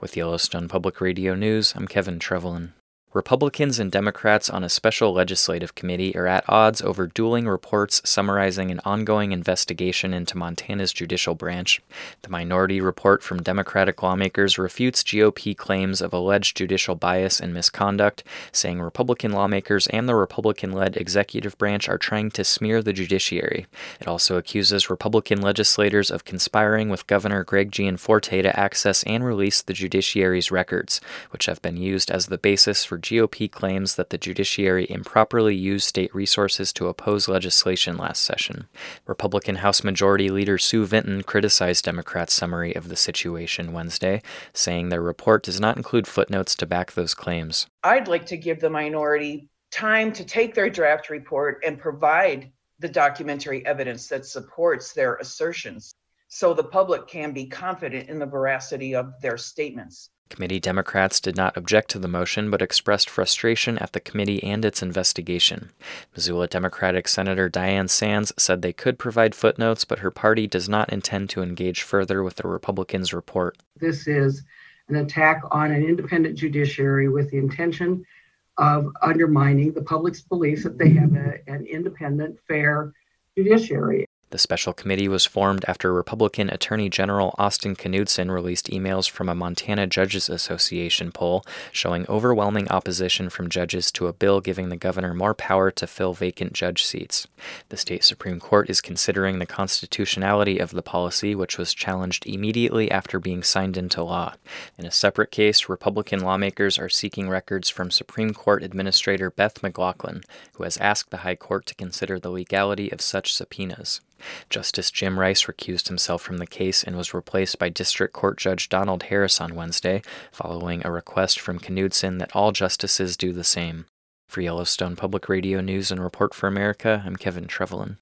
With Yellowstone Public Radio News, I'm Kevin Trevelyan. Republicans and Democrats on a special legislative committee are at odds over dueling reports summarizing an ongoing investigation into Montana's judicial branch. The minority report from Democratic lawmakers refutes GOP claims of alleged judicial bias and misconduct, saying Republican lawmakers and the Republican-led executive branch are trying to smear the judiciary. It also accuses Republican legislators of conspiring with Governor Greg Gianforte to access and release the judiciary's records, which have been used as the basis for GOP claims that the judiciary improperly used state resources to oppose legislation last session. Republican House Majority Leader Sue Vinton criticized Democrats' summary of the situation Wednesday, saying their report does not include footnotes to back those claims. I'd like to give the minority time to take their draft report and provide the documentary evidence that supports their assertions so the public can be confident in the veracity of their statements. Committee Democrats did not object to the motion but expressed frustration at the committee and its investigation. Missoula Democratic Senator Diane Sands said they could provide footnotes, but her party does not intend to engage further with the Republicans' report. This is an attack on an independent judiciary with the intention of undermining the public's belief that they have an independent, fair judiciary. The special committee was formed after Republican Attorney General Austin Knudsen released emails from a Montana Judges Association poll showing overwhelming opposition from judges to a bill giving the governor more power to fill vacant judge seats. The state Supreme Court is considering the constitutionality of the policy, which was challenged immediately after being signed into law. In a separate case, Republican lawmakers are seeking records from Supreme Court Administrator Beth McLaughlin, who has asked the High Court to consider the legality of such subpoenas. Justice Jim Rice recused himself from the case and was replaced by District Court Judge Donald Harris on Wednesday, following a request from Knudsen that all justices do the same. For Yellowstone Public Radio News and Report for America, I'm Kevin Trevelyan.